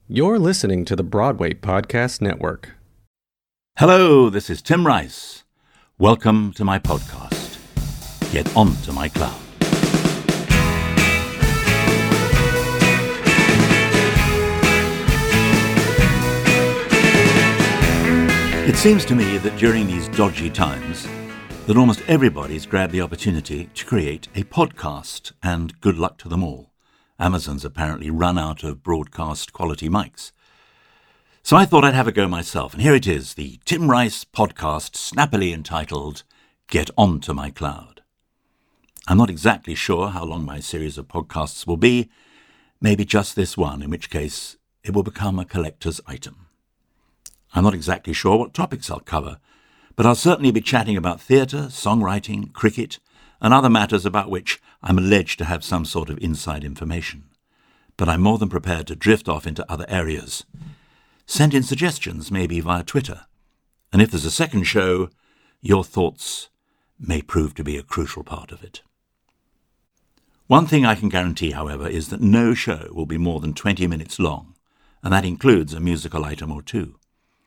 You're listening to the Broadway Podcast Network. Hello, this is Tim Rice. Welcome to my podcast, Get Onto My Cloud. It seems to me that during these dodgy times, that almost everybody's grabbed the opportunity to create a podcast, and good luck to them all. Amazon's apparently run out of broadcast quality mics. So I thought I'd have a go myself, and here it is, the Tim Rice podcast, snappily entitled, Get Onto My Cloud. I'm not exactly sure how long my series of podcasts will be, maybe just this one, in which case it will become a collector's item. I'm not exactly sure what topics I'll cover, but I'll certainly be chatting about theatre, songwriting, cricket, and other matters about which I'm alleged to have some sort of inside information. But I'm more than prepared to drift off into other areas. Send in suggestions, maybe via Twitter. And if there's a second show, your thoughts may prove to be a crucial part of it. One thing I can guarantee, however, is that no show will be more than 20 minutes long, and that includes a musical item or two.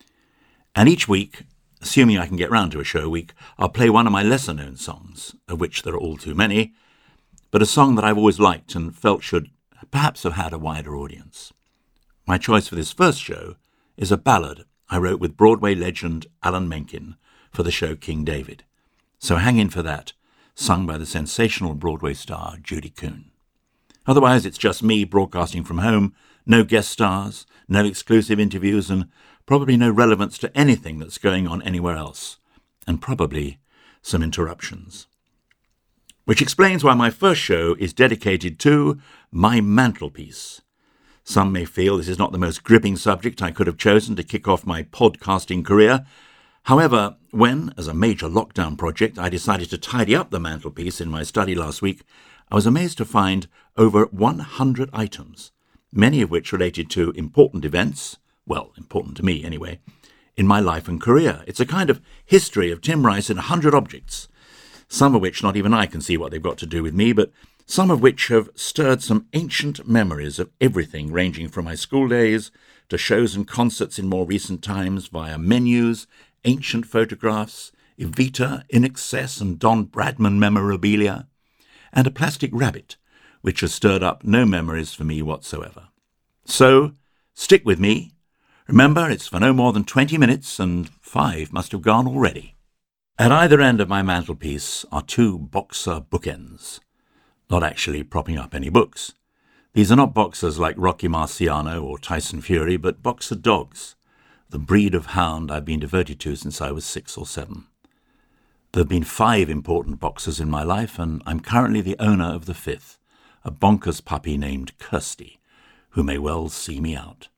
And each week, assuming I can get round to a show week, I'll play one of my lesser-known songs, of which there are all too many, but a song that I've always liked and felt should perhaps have had a wider audience. My choice for this first show is a ballad I wrote with Broadway legend Alan Menken for the show King David. So hang in for that, sung by the sensational Broadway star Judy Kuhn. Otherwise, it's just me broadcasting from home, no guest stars, no exclusive interviews, and probably no relevance to anything that's going on anywhere else, and probably some interruptions. Which explains why my first show is dedicated to my mantelpiece. Some may feel this is not the most gripping subject I could have chosen to kick off my podcasting career. However, when, as a major lockdown project, I decided to tidy up the mantelpiece in my study last week, I was amazed to find over 100 items, many of which related to important events, well, important to me anyway, in my life and career. It's a kind of history of Tim Rice in 100 objects, some of which not even I can see what they've got to do with me, but some of which have stirred some ancient memories of everything ranging from my school days to shows and concerts in more recent times via menus, ancient photographs, Evita, In Excess and Don Bradman memorabilia, and a plastic rabbit, which has stirred up no memories for me whatsoever. So, stick with me. Remember, it's for no more than 20 minutes, and 5 must have gone already. At either end of my mantelpiece are 2 boxer bookends, not actually propping up any books. These are not boxers like Rocky Marciano or Tyson Fury, but boxer dogs, the breed of hound I've been devoted to since I was 6 or 7. There have been 5 important boxers in my life, and I'm currently the owner of the 5th, a bonkers puppy named Kirsty, who may well see me out.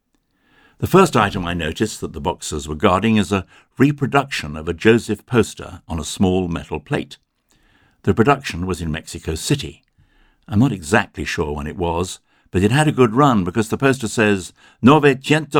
The first item I noticed that the boxers were guarding is a reproduction of a Joseph poster on a small metal plate. The production was in Mexico City. I'm not exactly sure when it was, but it had a good run because the poster says 900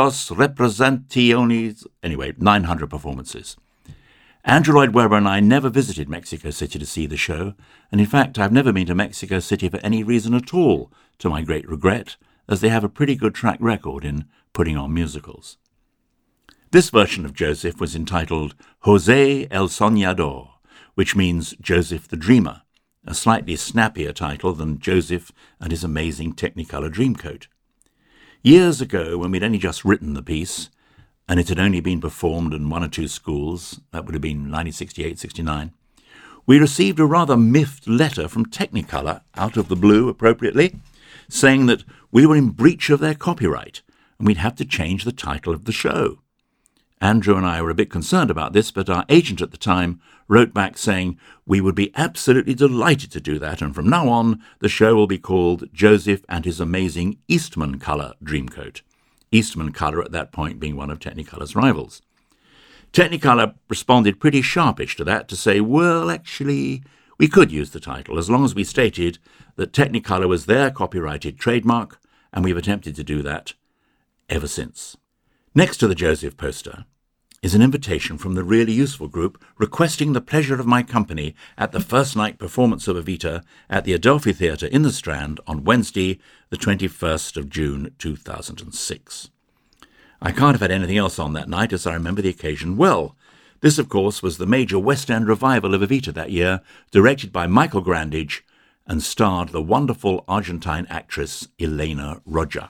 representaciones, anyway, 900 performances. Andrew Lloyd Webber and I never visited Mexico City to see the show, and in fact I've never been to Mexico City for any reason at all, to my great regret, as they have a pretty good track record in putting on musicals. This version of Joseph was entitled José el Soñador, which means Joseph the Dreamer, a slightly snappier title than Joseph and his amazing Technicolor Dreamcoat. Years ago, when we'd only just written the piece, and it had only been performed in 1 or 2 schools, that would have been 1968-69, we received a rather miffed letter from Technicolor, out of the blue appropriately, saying that we were in breach of their copyright, and we'd have to change the title of the show. Andrew and I were a bit concerned about this, but our agent at the time wrote back saying we would be absolutely delighted to do that, and from now on the show will be called Joseph and His Amazing Eastman Color Dreamcoat. Eastman Color at that point being one of Technicolor's rivals. Technicolor responded pretty sharpish to that to say, well, actually, we could use the title as long as we stated that Technicolor was their copyrighted trademark, and we've attempted to do that ever since. Next to the Joseph poster, is an invitation from the Really Useful group requesting the pleasure of my company at the first night performance of Evita at the Adelphi Theatre in the Strand on Wednesday, the 21st of June 2006. I can't have had anything else on that night, as I remember the occasion well. This, of course, was the major West End revival of Evita that year, directed by Michael Grandage, and starred the wonderful Argentine actress Elena Roger.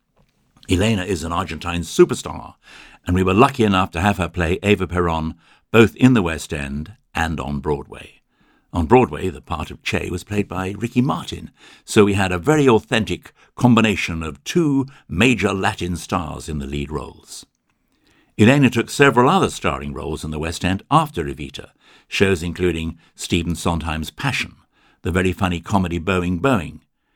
Elena is an Argentine superstar, and we were lucky enough to have her play Eva Perón both in the West End and on Broadway. On Broadway, the part of Che was played by Ricky Martin, so we had a very authentic combination of two major Latin stars in the lead roles. Elena took several other starring roles in the West End after Evita, shows including Stephen Sondheim's Passion, the very funny comedy Boeing Boeing,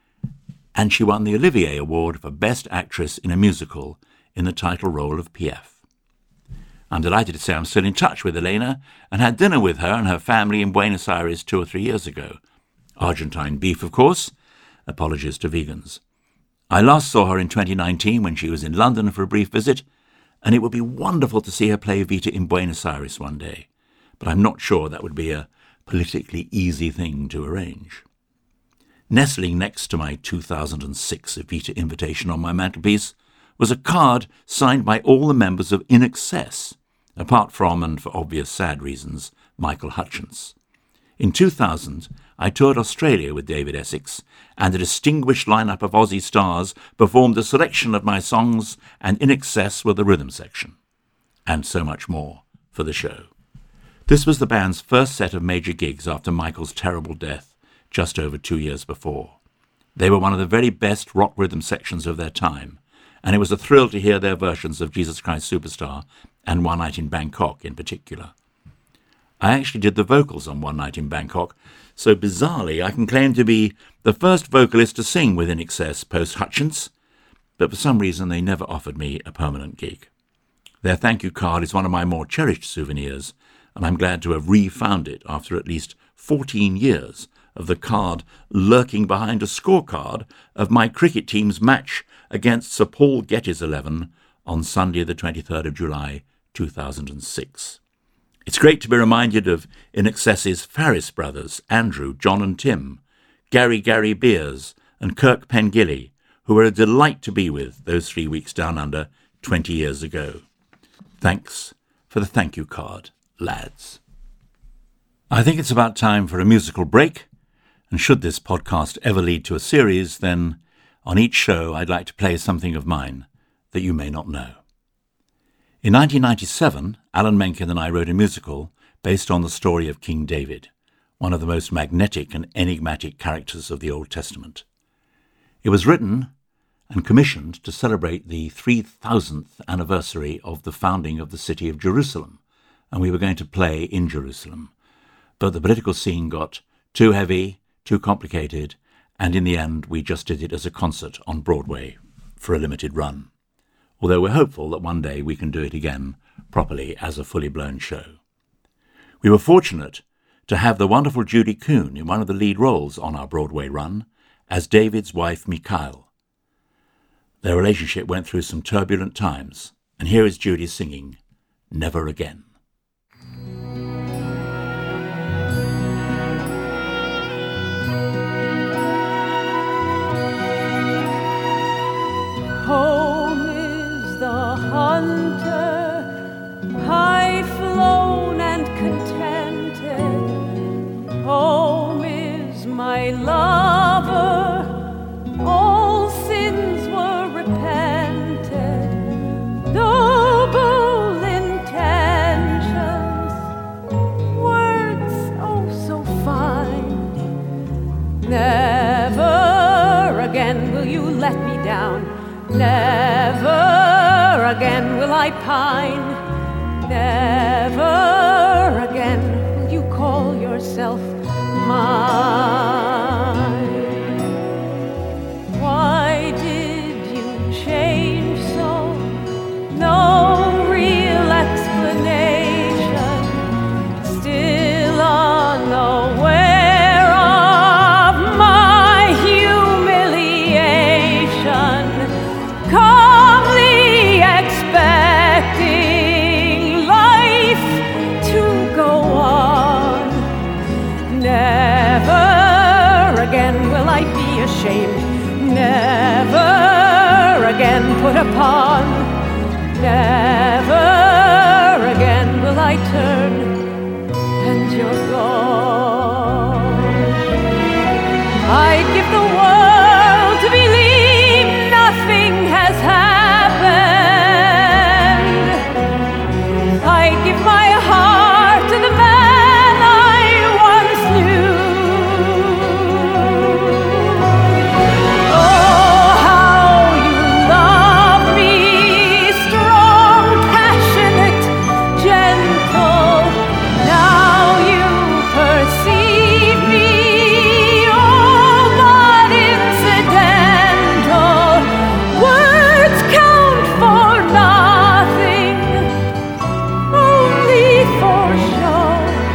and she won the Olivier Award for Best Actress in a Musical in the title role of Piaf. I'm delighted to say I'm still in touch with Elena and had dinner with her and her family in Buenos Aires 2 or 3 years ago. Argentine beef, of course. Apologies to vegans. I last saw her in 2019 when she was in London for a brief visit, and it would be wonderful to see her play Evita in Buenos Aires one day, but I'm not sure that would be a politically easy thing to arrange. Nestling next to my 2006 Evita invitation on my mantelpiece was a card signed by all the members of In Excess, apart from, and for obvious sad reasons, Michael Hutchence. In 2000, I toured Australia with David Essex, and a distinguished lineup of Aussie stars performed a selection of my songs, and In Excess were the rhythm section. And so much more for the show. This was the band's first set of major gigs after Michael's terrible death, just over 2 years before. They were one of the very best rock rhythm sections of their time, and it was a thrill to hear their versions of Jesus Christ Superstar and One Night in Bangkok in particular. I actually did the vocals on One Night in Bangkok, so bizarrely I can claim to be the first vocalist to sing with In Excess post-Hutchence, but for some reason they never offered me a permanent gig. Their thank you card is one of my more cherished souvenirs, and I'm glad to have re-found it after at least 14 years of the card lurking behind a scorecard of my cricket team's match against Sir Paul Getty's 11 on Sunday the 23rd of July 2006. It's great to be reminded of In Excess's Farris brothers, Andrew, John and Tim, Gary Beers and Kirk Pengilly, who were a delight to be with those 3 weeks down under 20 years ago. Thanks for the thank you card, lads. I think it's about time for a musical break, and should this podcast ever lead to a series, then on each show I'd like to play something of mine that you may not know. In 1997, Alan Menken and I wrote a musical based on the story of King David, one of the most magnetic and enigmatic characters of the Old Testament. It was written and commissioned to celebrate the 3,000th anniversary of the founding of the city of Jerusalem, and we were going to play in Jerusalem. But the political scene got too heavy, too complicated, and in the end we just did it as a concert on Broadway for a limited run, although we're hopeful that one day we can do it again properly as a fully blown show. We were fortunate to have the wonderful Judy Kuhn in one of the lead roles on our Broadway run as David's wife Michal. Their relationship went through some turbulent times, and here is Judy singing Never Again. Home is the hunter, high flown and contented. Home is my lover, all sins were repented. Noble intentions, words oh so fine. Never again will you let me down. Never again will I pine. Never again will you call yourself mine. Why did you change so? No real explanation. Still unaware of my humiliation. Calmly expecting love. ashamed, never again put upon, never again will I turn, and you're gone. I'd give the world to believe nothing has happened. I'd give my heart to the man I once knew. Oh, how you love me, strong, passionate, gentle. Now you perceive me, all but incidental. Words count for nothing, only for show.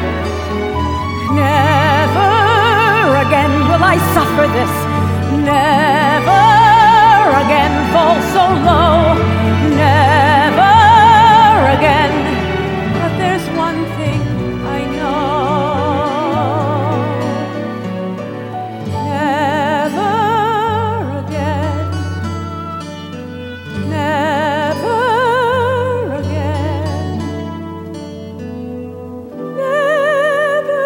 Never again will I suffer this, never again fall so low, never again. But there's one thing I know, never again, never again, never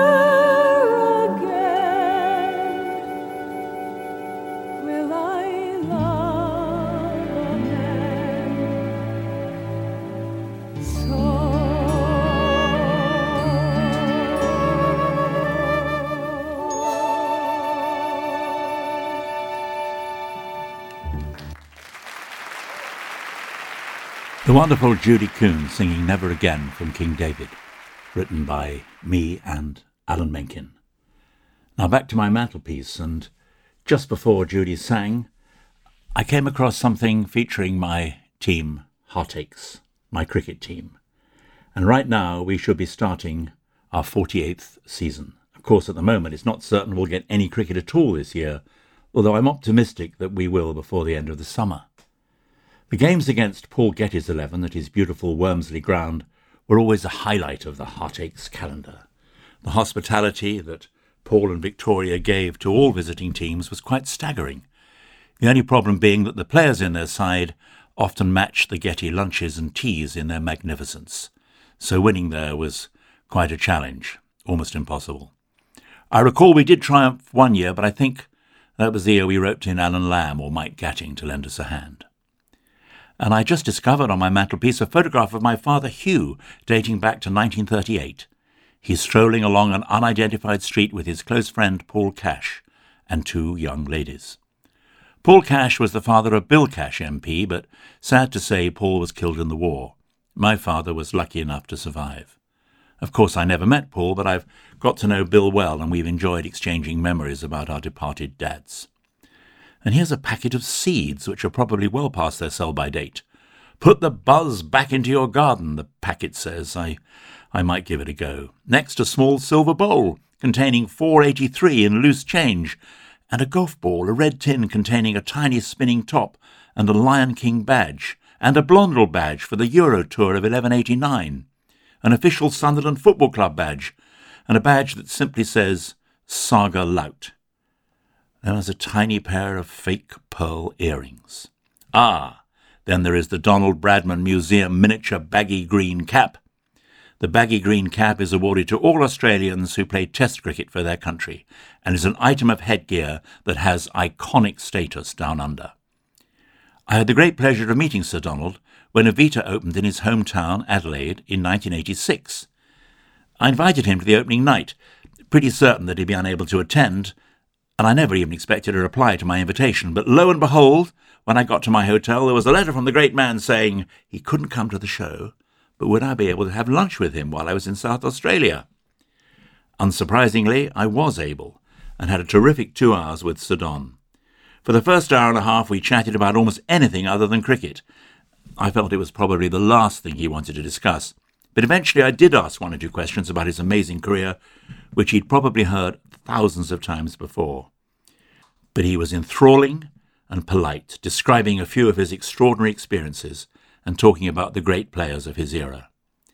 again will I love a man so. The wonderful Judy Kuhn singing Never Again from King David, written by me and Alan Menken. Now back to my mantelpiece, and just before Judy sang, I came across something featuring my team, Heartaches, my cricket team. And right now we should be starting our 48th season. Of course, at the moment it's not certain we'll get any cricket at all this year, although I'm optimistic that we will before the end of the summer. The games against Paul Getty's 11 at his beautiful Wormsley ground were always a highlight of the Heartaches calendar. The hospitality that Paul and Victoria gave to all visiting teams was quite staggering. The only problem being that the players in their side often matched the Getty lunches and teas in their magnificence. So winning there was quite a challenge, almost impossible. I recall we did triumph one year, but I think that was the year we roped in Alan Lamb or Mike Gatting to lend us a hand. And I just discovered on my mantelpiece a photograph of my father Hugh, dating back to 1938. He's strolling along an unidentified street with his close friend Paul Cash and two young ladies. Paul Cash was the father of Bill Cash MP, but sad to say Paul was killed in the war. My father was lucky enough to survive. Of course, I never met Paul, but I've got to know Bill well, and we've enjoyed exchanging memories about our departed dads. And here's a packet of seeds, which are probably well past their sell-by date. Put the buzz back into your garden, the packet says. I might give it a go. Next, a small silver bowl containing $4.83 in loose change, and a golf ball, a red tin containing a tiny spinning top and a Lion King badge, and a Blondel badge for the Euro Tour of 1189, an official Sunderland Football Club badge, and a badge that simply says Saga Lout. Then there's a tiny pair of fake pearl earrings. Then there is the Donald Bradman Museum miniature baggy green cap. The baggy green cap is awarded to all Australians who play Test cricket for their country and is an item of headgear that has iconic status down under. I had the great pleasure of meeting Sir Donald when Avita opened in his hometown, Adelaide, in 1986. I invited him to the opening night, pretty certain that he'd be unable to attend, and I never even expected a reply to my invitation. But lo and behold, when I got to my hotel, there was a letter from the great man saying he couldn't come to the show, but would I be able to have lunch with him while I was in South Australia? Unsurprisingly, I was able, and had a terrific 2 hours with Sir Don. For the first hour and a half, we chatted about almost anything other than cricket. I felt it was probably the last thing he wanted to discuss, but eventually I did ask 1 or 2 questions about his amazing career, which he'd probably heard thousands of times before. But he was enthralling and polite, describing a few of his extraordinary experiences and talking about the great players of his era.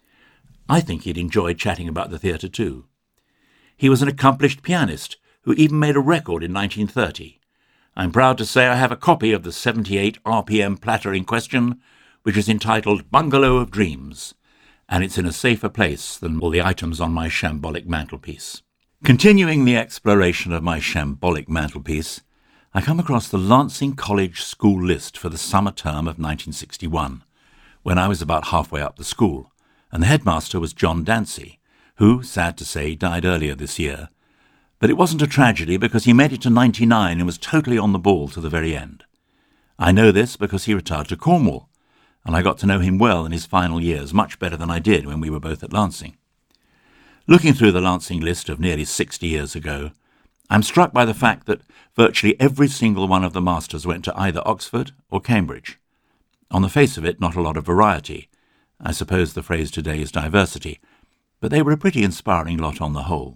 I think he'd enjoyed chatting about the theatre too. He was an accomplished pianist who even made a record in 1930, I'm proud to say I have a copy of the 78 RPM platter in question, which is entitled Bungalow of Dreams, and it's in a safer place than all the items on my shambolic mantelpiece. Continuing the exploration of my shambolic mantelpiece, I come across the Lancing College school list for the summer term of 1961, when I was about halfway up the school, and the headmaster was John Dancy, who, sad to say, died earlier this year. But it wasn't a tragedy because he made it to 99 and was totally on the ball to the very end. I know this because he retired to Cornwall, and I got to know him well in his final years, much better than I did when we were both at Lancing. Looking through the Lancing list of nearly 60 years ago, I'm struck by the fact that virtually every single one of the masters went to either Oxford or Cambridge. On the face of it, not a lot of variety. I suppose the phrase today is diversity, but they were a pretty inspiring lot on the whole.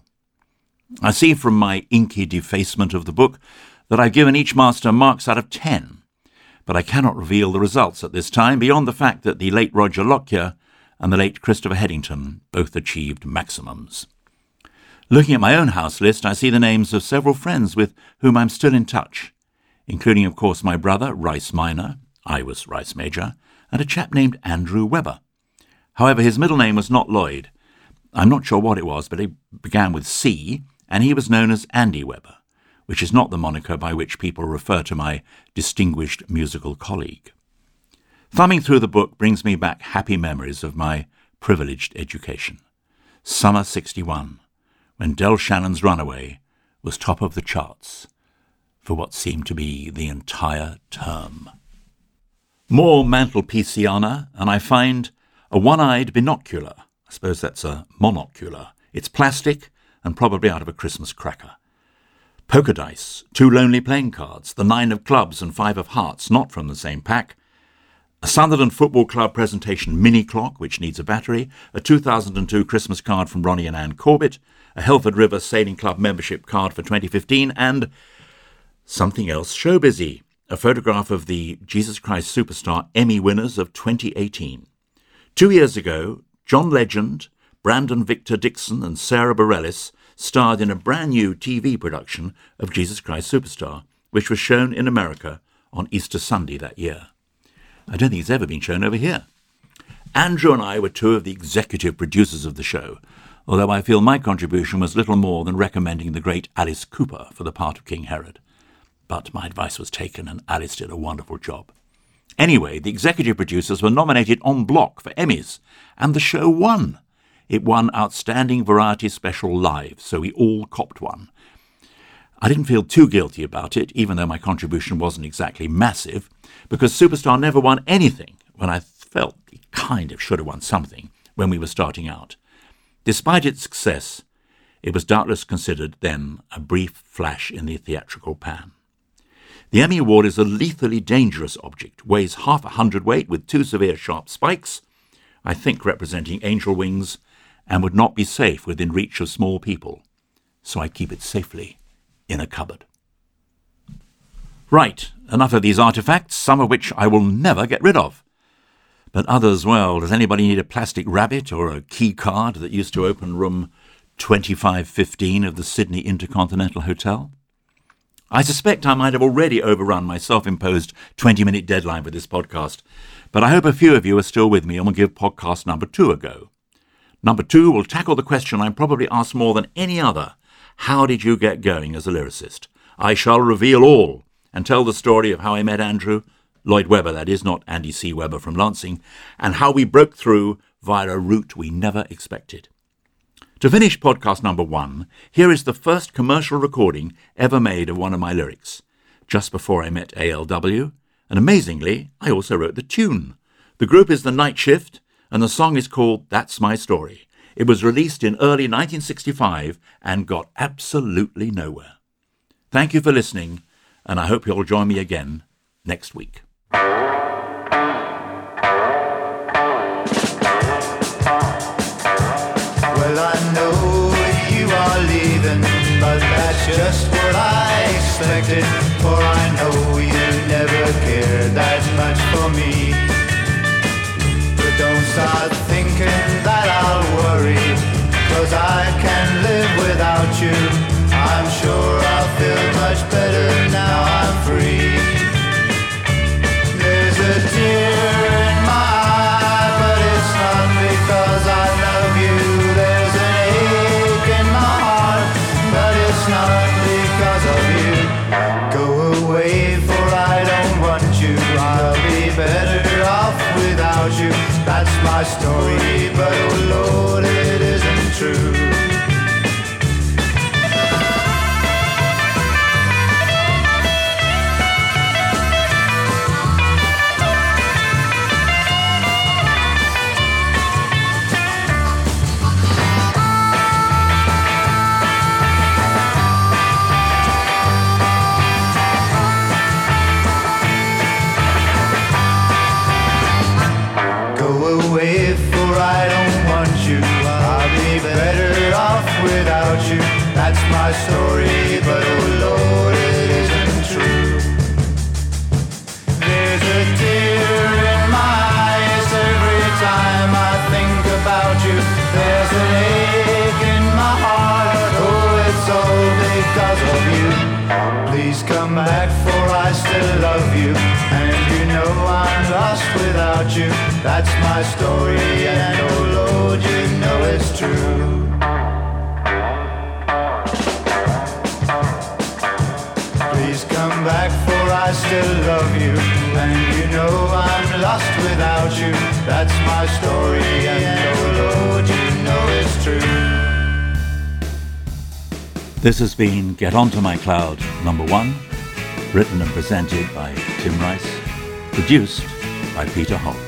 I see from my inky defacement of the book that I've given each master marks out of 10, but I cannot reveal the results at this time beyond the fact that the late Roger Lockyer and the late Christopher Headington both achieved maximums. Looking at my own house list, I see the names of several friends with whom I'm still in touch, including, of course, my brother, Rice Minor, I was Rice Major, and a chap named Andrew Webber. However, his middle name was not Lloyd. I'm not sure what it was, but it began with C, and he was known as Andy Webber, which is not the moniker by which people refer to my distinguished musical colleague. Thumbing through the book brings me back happy memories of my privileged education. Summer 61, when Del Shannon's Runaway was top of the charts for what seemed to be the entire term. More mantelpieciana, and I find a one-eyed binocular. I suppose that's a monocular. It's plastic and probably out of a Christmas cracker. Poker dice, 2 lonely playing cards, the 9 of clubs and 5 of hearts, not from the same pack, a Sunderland Football Club presentation mini clock, which needs a battery, a 2002 Christmas card from Ronnie and Ann Corbett, a Helford River Sailing Club membership card for 2015, and something else showbizzy, a photograph of the Jesus Christ Superstar Emmy winners of 2018. 2 years ago, John Legend, Brandon Victor Dixon and Sarah Bareilles starred in a brand new TV production of Jesus Christ Superstar, which was shown in America on Easter Sunday that year. I don't think it's ever been shown over here. Andrew and I were 2 of the executive producers of the show, although I feel my contribution was little more than recommending the great Alice Cooper for the part of King Herod. But my advice was taken and Alice did a wonderful job. Anyway, the executive producers were nominated en bloc for Emmys, and the show won. It won Outstanding Variety Special Live, so we all copped one. I didn't feel too guilty about it, even though my contribution wasn't exactly massive, because Superstar never won anything when I felt it kind of should have won something when we were starting out. Despite its success, it was doubtless considered then a brief flash in the theatrical pan. The Emmy Award is a lethally dangerous object, weighs half a hundredweight with 2 severe sharp spikes, I think representing angel wings, and would not be safe within reach of small people, so I keep it safely in a cupboard. Right, enough of these artifacts, some of which I will never get rid of. But others, well, does anybody need a plastic rabbit or a key card that used to open room 2515 of the Sydney Intercontinental Hotel? I suspect I might have already overrun my self-imposed 20-minute deadline for this podcast, but I hope a few of you are still with me and will give podcast number 2 a go. Number 2 will tackle the question I'm probably asked more than any other: how did you get going as a lyricist? I shall reveal all and tell the story of how I met Andrew, Lloyd Webber, that is, not Andy C. Webber from Lancing, and how we broke through via a route we never expected. To finish podcast number 1, here is the first commercial recording ever made of one of my lyrics, just before I met ALW, and amazingly, I also wrote the tune. The group is The Night Shift, and the song is called That's My Story. It was released in early 1965 and got absolutely nowhere. Thank you for listening, and I hope you'll join me again next week. Well, I know you are leaving, but that's just what I expected. For I know you never cared that much for me. But don't start thinking that I'll worry, 'cause I can live without you. I'm sure I'll feel much better now I'm free. That's my story, but oh Lord, it isn't true. That's my story, but oh Lord, it isn't true. There's a tear in my eyes every time I think about you. There's an ache in my heart, oh it's all because of you. Please come back for I still love you, and you know I'm lost without you. That's my story, and oh Lord, you know it's true. Please come back for I still love you, and you know I'm lost without you. That's my story, and oh Lord, you know it's true. This has been Get Onto My Cloud #1, written and presented by Tim Rice, produced by Peter Holtz.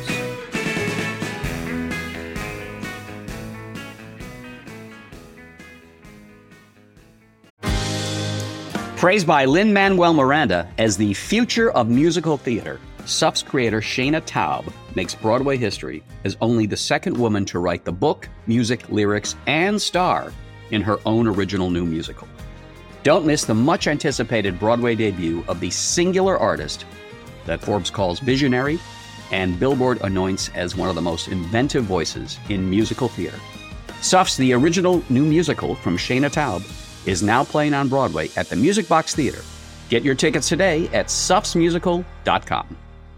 Praised by Lin-Manuel Miranda as the future of musical theater, SUF's creator Shana Taub makes Broadway history as only the second woman to write the book, music, lyrics, and star in her own original new musical. Don't miss the much-anticipated Broadway debut of the singular artist that Forbes calls visionary and Billboard anoints as one of the most inventive voices in musical theater. SUF's The Original New Musical from Shana Taub is now playing on Broadway at the Music Box Theater. Get your tickets today at sufsmusical.com.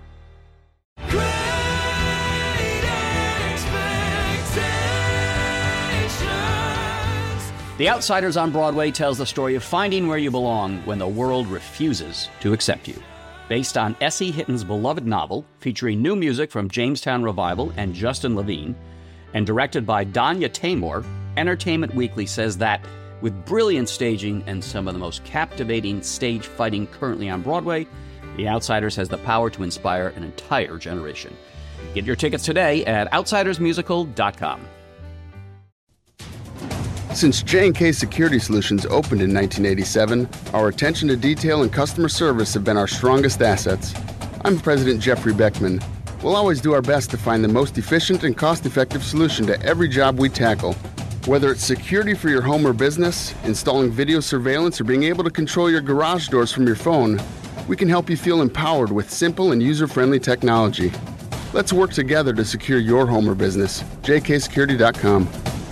The Outsiders on Broadway tells the story of finding where you belong when the world refuses to accept you. Based on S.E. Hitton's beloved novel, featuring new music from Jamestown Revival and Justin Levine, and directed by Danya Taymor, Entertainment Weekly says that with brilliant staging and some of the most captivating stage fighting currently on Broadway, The Outsiders has the power to inspire an entire generation. Get your tickets today at outsidersmusical.com. Since J&K Security Solutions opened in 1987, our attention to detail and customer service have been our strongest assets. I'm President Jeffrey Beckman. We'll always do our best to find the most efficient and cost-effective solution to every job we tackle. Whether it's security for your home or business, installing video surveillance, or being able to control your garage doors from your phone, we can help you feel empowered with simple and user-friendly technology. Let's work together to secure your home or business. jksecurity.com.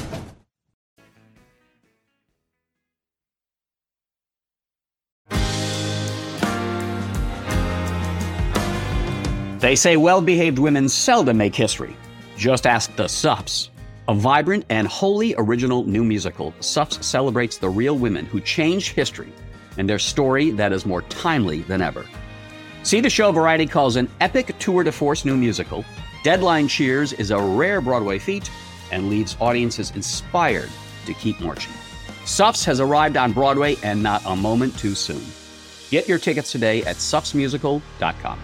They say well-behaved women seldom make history. Just ask the SUFs. A vibrant and wholly original new musical, SUFs celebrates the real women who changed history and their story that is more timely than ever. See the show Variety calls an epic tour de force new musical. Deadline cheers is a rare Broadway feat and leaves audiences inspired to keep marching. SUFs has arrived on Broadway and not a moment too soon. Get your tickets today at sufsmusical.com.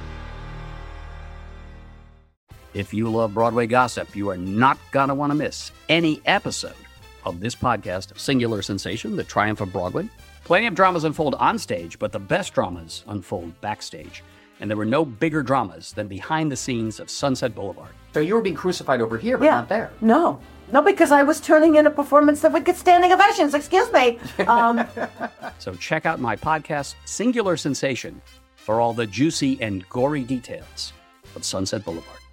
If you love Broadway gossip, you are not going to want to miss any episode of this podcast, Singular Sensation, The Triumph of Broadway. Plenty of dramas unfold on stage, but the best dramas unfold backstage. And there were no bigger dramas than behind the scenes of Sunset Boulevard. So you were being crucified over here, but not there. No, because I was turning in a performance that would get standing ovations. Excuse me. So check out my podcast, Singular Sensation, for all the juicy and gory details of Sunset Boulevard.